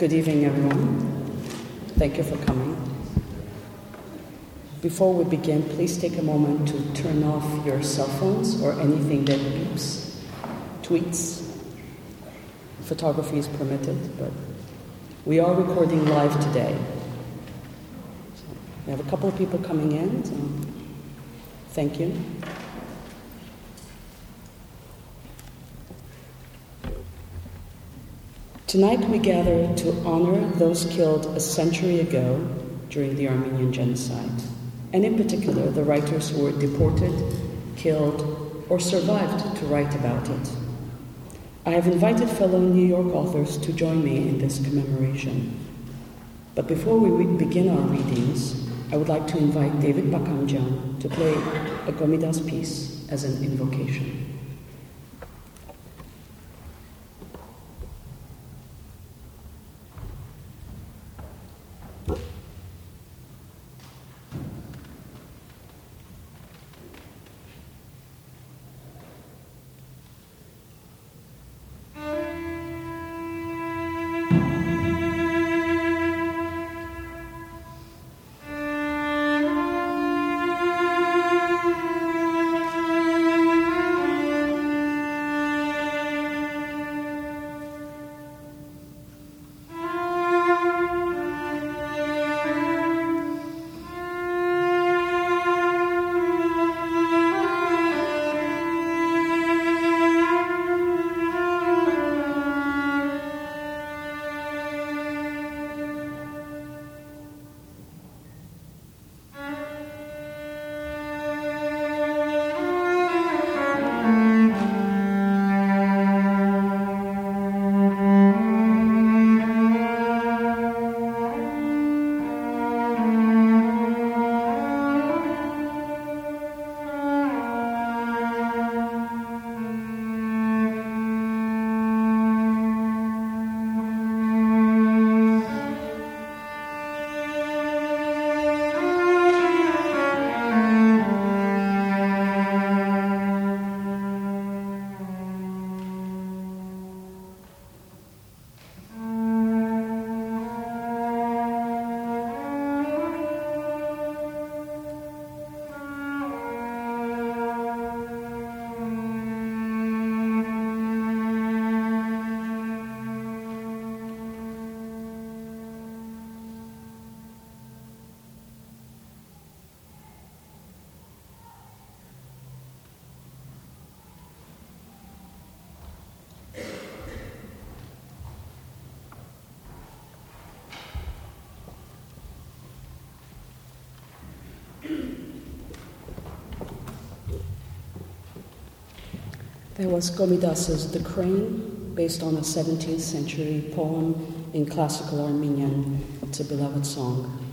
Good evening, everyone. Thank you for coming. Before we begin, please take a moment to turn off your cell phones or anything that beeps, tweets. Photography is permitted, but we are recording live today. So we have a couple of people coming in, so thank you. Tonight we gather to honor those killed a century ago during the Armenian genocide, and in particular the writers who were deported, killed, or survived to write about it. I have invited fellow New York authors to join me in this commemoration. But before we begin our readings, I would like to invite David Bakanjan to play a Gomidas piece as an invocation. There was Gomidas's The Crane, based on a 17th century poem in classical Armenian. It's a beloved song.